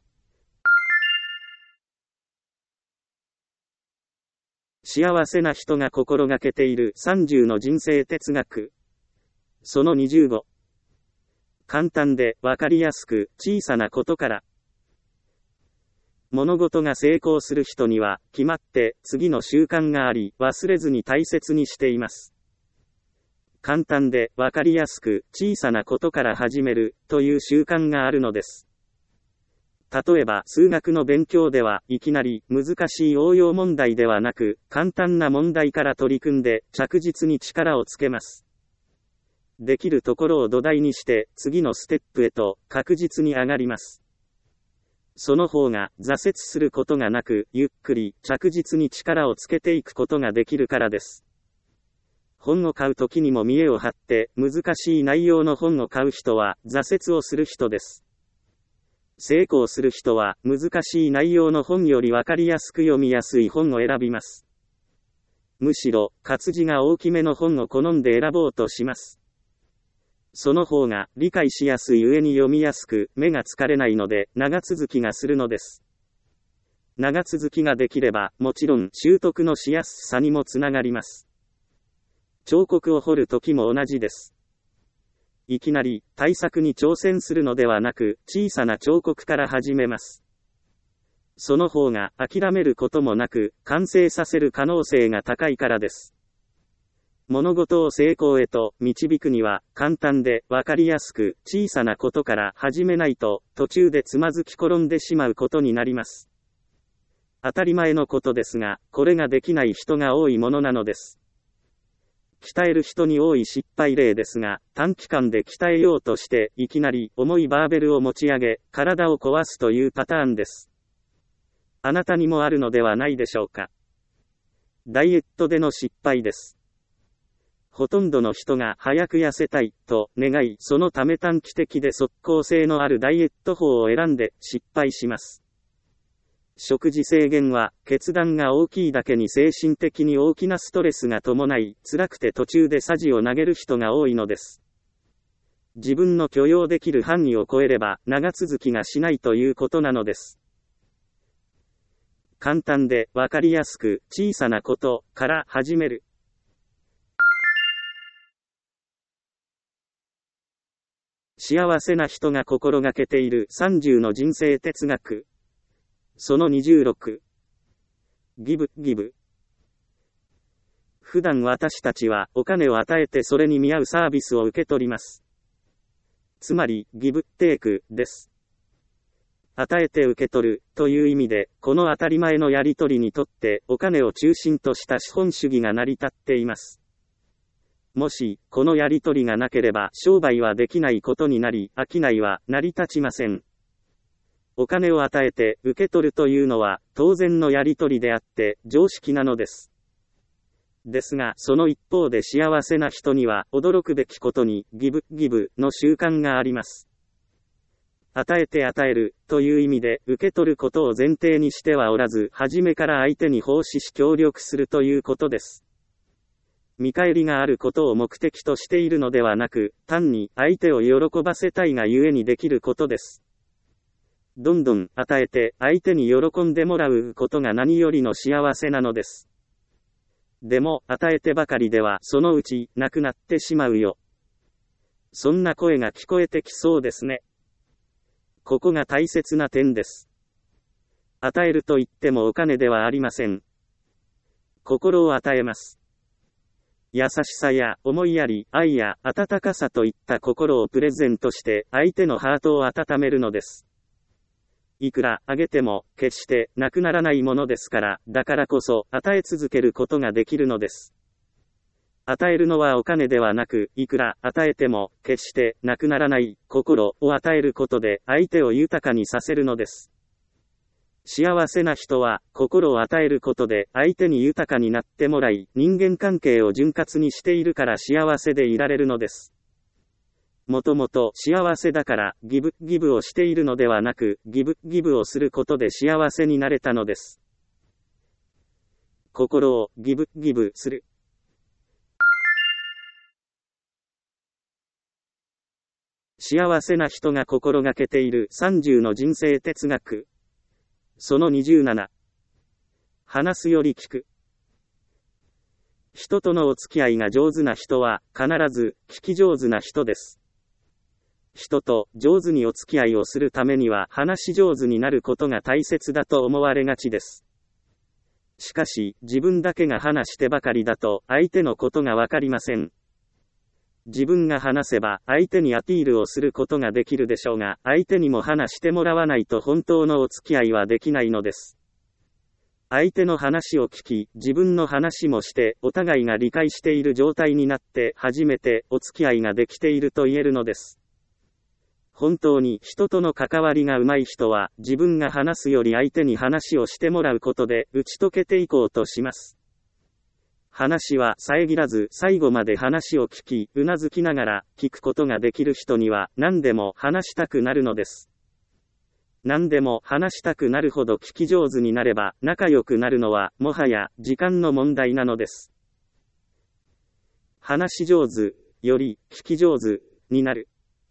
幸せな人が心がけているさんじゅうの人生哲学。そのにじゅうご。簡単でわかりやすく小さなことから。物事が成功する人には決まって次の習慣があり、忘れずに大切にしています。簡単でわかりやすく小さなことから始めるという習慣があるのです。例えば数学の勉強ではいきなり難しい応用問題ではなく簡単な問題から取り組んで着実に力をつけます。できるところを土台にして次のステップへと確実に上がります。その方が挫折することがなくゆっくり着実に力をつけていくことができるからです。本を買うときにも見栄を張って難しい内容の本を買う人は挫折をする人です。 成功する人は難しい内容の本よりわかりやすく読みやすい本を選びます。むしろ、活字が大きめの本を好んで選ぼうとします。その方が理解しやすい上に読みやすく、目が疲れないので長続きがするのです。長続きができれば、もちろん習得のしやすさにもつながります。彫刻を彫るときも同じです。いきなり大作に挑戦するのではなく、小さな彫刻から始めます。その方が諦めることもなく、完成させる可能性が高いからです。物事を成功へと導くには、簡単でわかりやすく小さなことから始めないと、途中でつまずき転んでしまうことになります。当たり前のことですが、これができない人が多いものなのです。鍛える人に多い失敗例ですが、短期間で鍛えようとして、いきなり重いバーベルを持ち上げ、体を壊すというパターンです。あなたにもあるのではないでしょうか。ダイエットでの失敗です。ほとんどの人が早く痩せたいと願い、そのため短期的で即効性のあるダイエット法を選んで失敗します。食事制限は決断が大きいだけに精神的に大きなストレスが伴い、辛くて途中で匙を投げる人が多いのです。自分の許容できる範囲を超えれば長続きがしないということなのです。簡単でわかりやすく小さなことから始める。幸せな人が心がけているさんじゅうの人生哲学。そのにじゅうろく。ギブ、ギブ。普段私たちはお金を与えてそれに見合うサービスを受け取ります。つまり、ギブ、テイクです。与えて受け取るという意味で、この当たり前のやり取りにとってお金を中心とした資本主義が成り立っています。もし、このやり取りがなければ商売はできないことになり、商いは成り立ちません。お金を与えて受け取るというのは当然のやり取りであって常識なのです。ですが、その一方で幸せな人には驚くべきことにギブ、ギブの習慣があります。与えて与えるという意味で受け取ることを前提にしてはおらず、初めから相手に奉仕し協力するということです。見返りがあることを目的としているのではなく、単に相手を喜ばせたいがゆえにできることです。どんどん与えて相手に喜んでもらうことが何よりの幸せなのです。でも、与えてばかりではそのうちなくなってしまうよ。そんな声が聞こえてきそうですね。ここが大切な点です。与えると言ってもお金ではありません。心を与えます。優しさや思いやり、愛や温かさといった心をプレゼントして相手のハートを温めるのです。いくらあげても決してなくならないものですから、だからこそ与え続けることができるのです。与えるのはお金ではなく、いくら与えても決してなくならない心を与えることで相手を豊かにさせるのです。幸せな人は心を与えることで相手に豊かになってもらい、人間関係を潤滑にしているから幸せでいられるのです。もともと幸せだからギブ、ギブをしているのではなく、ギブ、ギブをすることで幸せになれたのです。心をギブ、ギブする。幸せな人が心がけているさんじゅうの人生哲学。そのにじゅうなな。話すより聞く。人とのお付き合いが上手な人は必ず聞き上手な人です。人と上手にお付き合いをするためには話し上手になることが大切だと思われがちです。しかし、自分だけが話してばかりだと相手のことがわかりません。自分が話せば相手にアピールをすることができるでしょうが、相手にも話してもらわないと本当のお付き合いはできないのです。相手の話を聞き、自分の話もして、お互いが理解している状態になって初めてお付き合いができていると言えるのです。本当に人との関わりが上手い人は、自分が話すより相手に話をしてもらうことで打ち解けていこうとします。話は遮らず最後まで話を聞き、うなずきながら聞くことができる人には何でも話したくなるのです。 何でも話したくなるほど聞き上手になれば仲良くなるのはもはや時間の問題なのです。話し上手より聞き上手になる。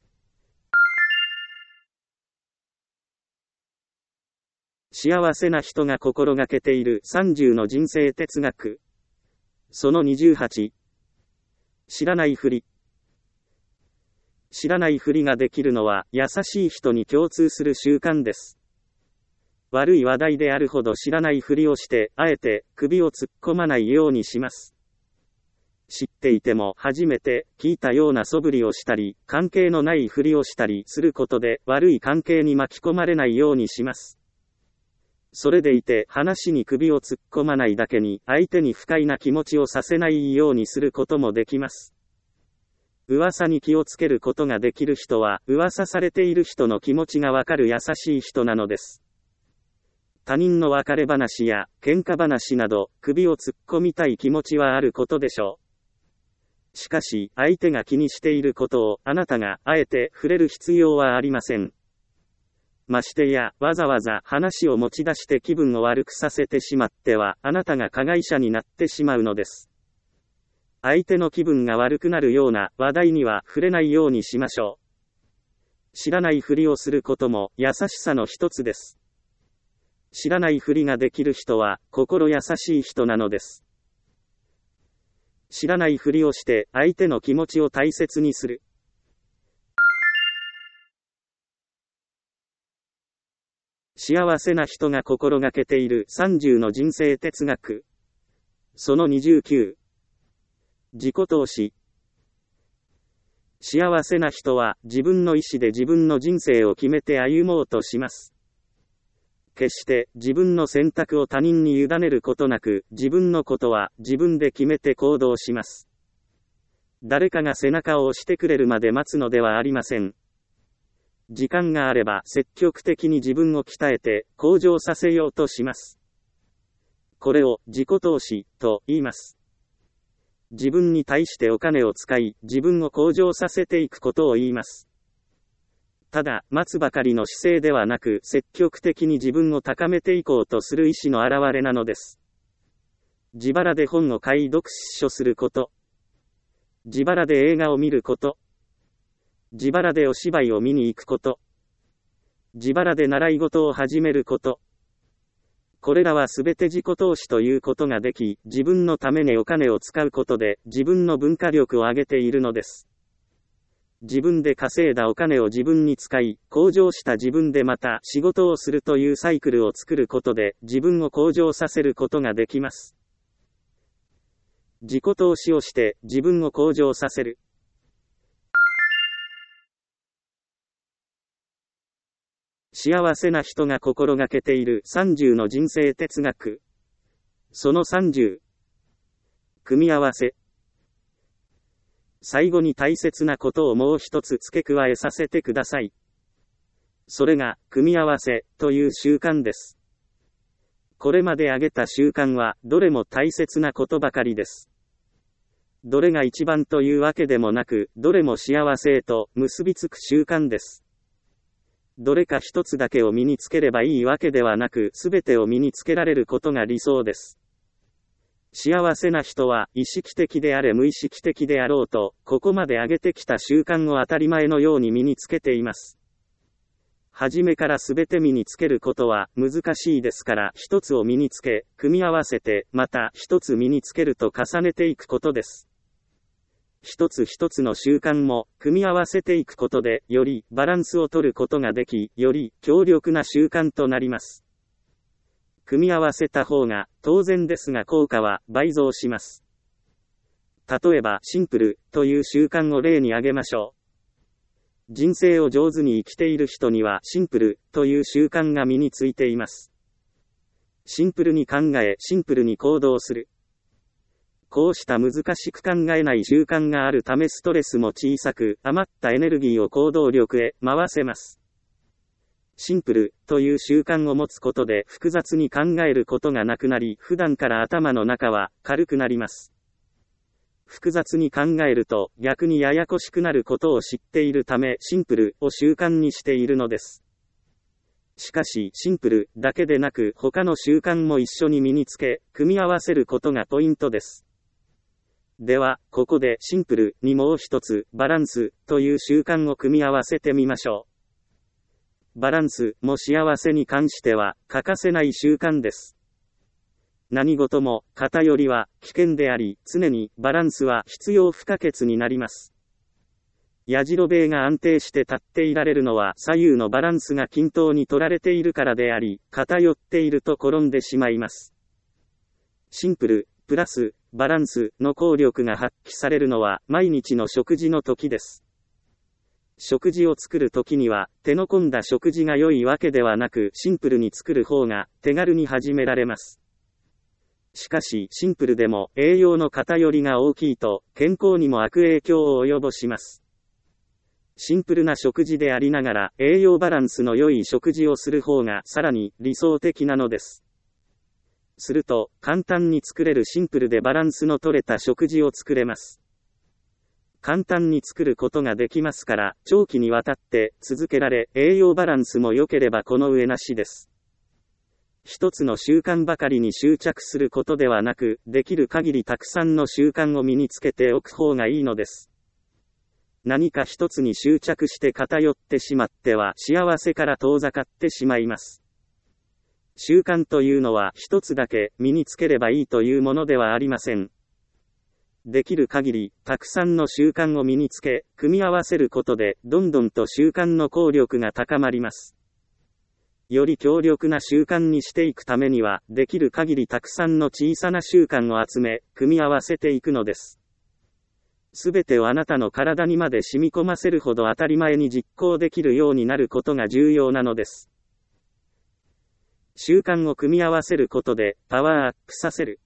幸せな人が心がけているさんじゅうの人生哲学。そのにじゅうはち。知らないふり。知らないふりができるのは優しい人に共通する習慣です。悪い話題であるほど知らないふりをして、あえて首を突っ込まないようにします。知っていても初めて聞いたような素振りをしたり、関係のないふりをしたりすることで悪い関係に巻き込まれないようにします。それでいて話に首を突っ込まないだけに相手に不快な気持ちをさせないようにすることもできます。噂に気をつけることができる人は噂されている人の気持ちがわかる優しい人なのです。他人の別れ話や喧嘩話など首を突っ込みたい気持ちはあることでしょう。しかし相手が気にしていることをあなたがあえて触れる必要はありません。ましてや、わざわざ話を持ち出して気分を悪くさせてしまっては、あなたが加害者になってしまうのです。相手の気分が悪くなるような話題には触れないようにしましょう。知らないふりをすることも優しさの一つです。知らないふりができる人は心優しい人なのです。知らないふりをして相手の気持ちを大切にする。幸せな人が心がけているさんじゅうの人生哲学。そのにじゅうきゅう。自己投資。幸せな人は自分の意思で自分の人生を決めて歩もうとします。決して自分の選択を他人に委ねることなく、自分のことは自分で決めて行動します。誰かが背中を押してくれるまで待つのではありません。時間があれば積極的に自分を鍛えて向上させようとします。これを自己投資と言います。自分に対してお金を使い、自分を向上させていくことを言います。ただ、待つばかりの姿勢ではなく、積極的に自分を高めていこうとする意志の表れなのです。自腹で本を買い読書すること。自腹で映画を見ること。自腹でお芝居を見に行くこと。自腹で習い事を始めること。これらはすべて自己投資ということができ、自分のためにお金を使うことで自分の文化力を上げているのです。自分で稼いだお金を自分に使い、向上した自分でまた仕事をするというサイクルを作ることで自分を向上させることができます。自己投資をして自分を向上させる。幸せな人が心がけているさんじゅうの人生哲学。そのさんじゅう。組み合わせ。最後に大切なことをもう一つ付け加えさせてください。それが、組み合わせという習慣です。これまで挙げた習慣は、どれも大切なことばかりです。どれが一番というわけでもなく、どれも幸せへと結びつく習慣です。どれか一つだけを身につければいいわけではなく、すべてを身につけられることが理想です。幸せな人は、意識的であれ無意識的であろうと、ここまで挙げてきた習慣を当たり前のように身につけています。初めからすべて身につけることは難しいですから、一つを身につけ、組み合わせて、また一つ身につけると重ねていくことです。一つ一つの習慣も組み合わせていくことで、よりバランスを取ることができ、より強力な習慣となります。組み合わせた方が当然ですが効果は倍増します。例えばシンプルという習慣を例に挙げましょう。人生を上手に生きている人にはシンプルという習慣が身についています。シンプルに考え、シンプルに行動する。こうした難しく考えない習慣があるためストレスも小さく、余ったエネルギーを行動力へ回せます。シンプルという習慣を持つことで複雑に考えることがなくなり、普段から頭の中は軽くなります。複雑に考えると逆にややこしくなることを知っているためシンプルを習慣にしているのです。 しかしシンプルだけでなく他の習慣も一緒に身につけ、組み合わせることがポイントです。では、ここでシンプルにもう一つバランスという習慣を組み合わせてみましょう。バランスも幸せに関しては欠かせない習慣です。何事も偏りは危険であり、常にバランスは必要不可欠になります。やじろべえが安定して立っていられるのは左右のバランスが均等に取られているからであり、偏っていると転んでしまいます。シンプル、プラス、バランスの効力が発揮されるのは毎日の食事の時です。食事を作る時には手の込んだ食事が良いわけではなく、シンプルに作る方が手軽に始められます。しかしシンプルでも栄養の偏りが大きいと健康にも悪影響を及ぼします。シンプルな食事でありながら栄養バランスの良い食事をする方がさらに理想的なのです。すると簡単に作れるシンプルでバランスの取れた食事を作れます。簡単に作ることができますから長期にわたって続けられ、栄養バランスも良ければこの上なしです。一つの習慣ばかりに執着することではなく、できる限りたくさんの習慣を身につけておく方がいいのです。何か一つに執着して偏ってしまっては幸せから遠ざかってしまいます。習慣というのは一つだけ身につければいいというものではありません。できる限りたくさんの習慣を身につけ、組み合わせることでどんどんと習慣の効力が高まります。より強力な習慣にしていくためには、できる限りたくさんの小さな習慣を集め、組み合わせていくのです。すべてをあなたの体にまで染み込ませるほど当たり前に実行できるようになることが重要なのです。習慣を組み合わせることで、パワーアップさせる。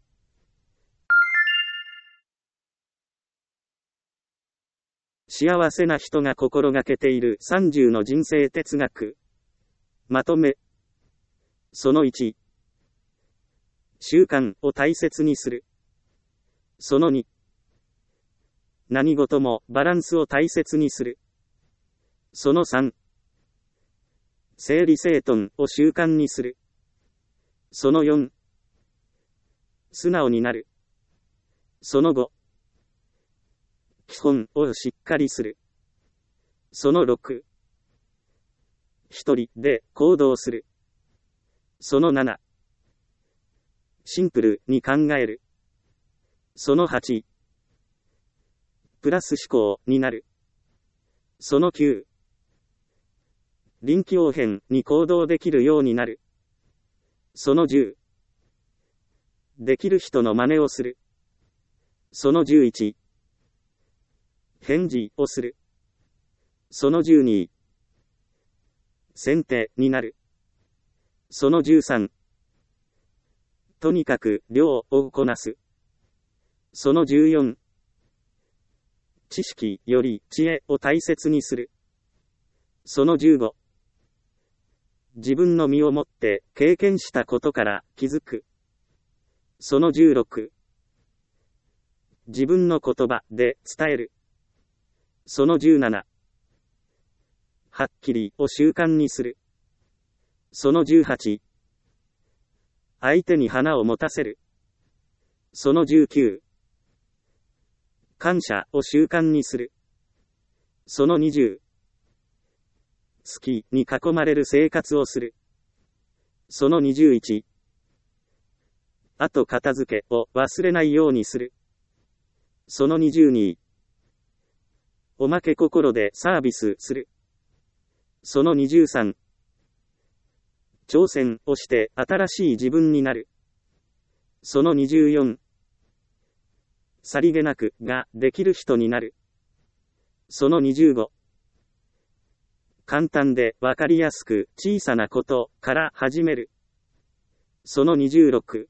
幸せな人が心がけているさんじゅうの人生哲学。まとめ。そのいち。習慣を大切にする。そのに。何事もバランスを大切にする。そのさん。整理整頓を習慣にする。そのよん。素直になる。そのご。基本をしっかりする。そのろく。一人で行動する。そのなな。シンプルに考える。そのはち。プラス思考になる。そのきゅう。臨機応変に行動できるようになる。そのじゅう。できる人の真似をする。そのじゅういち。返事をする。そのじゅうに。先手になる。そのじゅうさん。とにかく量をこなす。そのじゅうよん。知識より知恵を大切にする。そのじゅうご。自分の身をもって経験したことから気づく。そのじゅうろく。自分の言葉で伝える。そのじゅうなな。はっきりを習慣にする。そのじゅうはち。相手に花を持たせる。そのじゅうきゅう。感謝を習慣にする。そのにじゅう。好きに囲まれる生活をする。そのにじゅういち。あと片付けを忘れないようにする。そのにじゅうに。おまけ心でサービスする。そのにじゅうさん。挑戦をして新しい自分になる。そのにじゅうよん。さりげなくができる人になる。そのにじゅうご。簡単でわかりやすく小さなことから始める。そのにじゅうろく。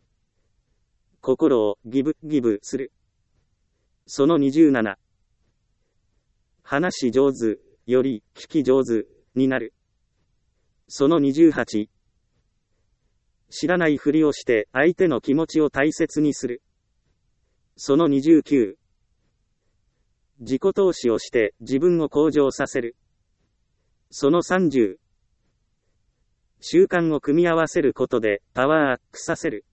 心をギブギブする。そのにじゅうなな。話し上手より聞き上手になる。そのにじゅうはち。知らないふりをして相手の気持ちを大切にする。そのにじゅうきゅう。自己投資をして自分を向上させる。そのさんじゅう。 習慣を組み合わせることでパワーアップさせる。